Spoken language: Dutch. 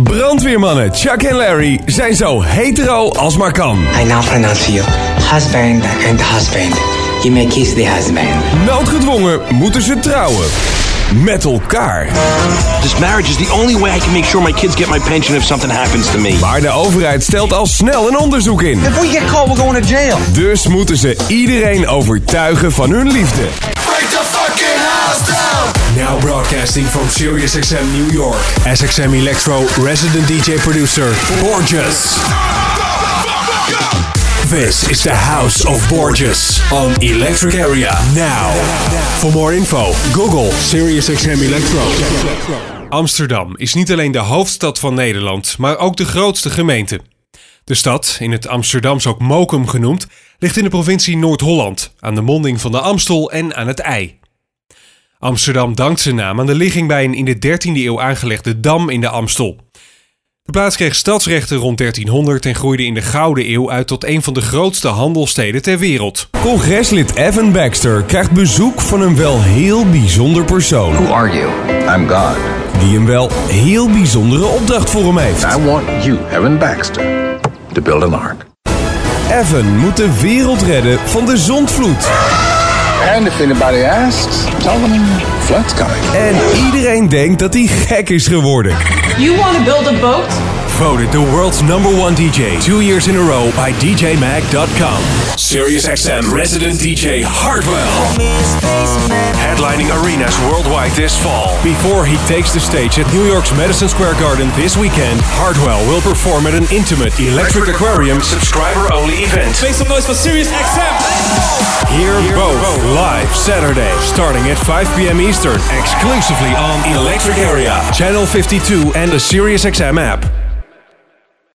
Brandweermannen Chuck en Larry zijn zo hetero als maar kan. I now pronounce you husband and husband. You may kiss the husband. Noodgedwongen moeten ze trouwen. Met elkaar. This marriage is the only way I can make sure my kids get my pension if something happens to me. Maar de overheid stelt al snel een onderzoek in. If we get caught, we're going to jail. Dus moeten ze iedereen overtuigen van hun liefde. Break the fucking house down. Now broadcasting from SiriusXM New York. SXM Electro resident DJ producer Borges. This is the House of Borges on Electric Area Now. For more info, Google SiriusXM Electro. Amsterdam is niet alleen de hoofdstad van Nederland, maar ook de grootste gemeente. De stad, in het Amsterdams ook Mokum genoemd, ligt in de provincie Noord-Holland, aan de monding van de Amstel en aan het IJ. Amsterdam dankt zijn naam aan de ligging bij een in de 13e eeuw aangelegde dam in de Amstel. De plaats kreeg stadsrechten rond 1300 en groeide in de Gouden Eeuw uit tot een van de grootste handelssteden ter wereld. Congreslid Evan Baxter krijgt bezoek van een wel heel bijzonder persoon. Who are you? I'm God. Die een wel heel bijzondere opdracht voor hem heeft. I want you, Evan Baxter, to build an ark. Evan moet de wereld redden van de zondvloed. And if anybody asks, tell them flood's coming. En iedereen denkt dat hij gek is geworden. You want to build a boat? Voted the world's #1 DJ 2 years in a row by DJMag.com. SiriusXM resident DJ Hardwell. Headlining arenas worldwide this fall. Before he takes the stage at New York's Madison Square Garden this weekend, Hardwell will perform at an intimate Electric Aquarium subscriber-only event. Make some noise for SiriusXM. Hear both live Saturday, starting at 5 p.m. Eastern, exclusively on Electric Area, Channel 52 and the SiriusXM app.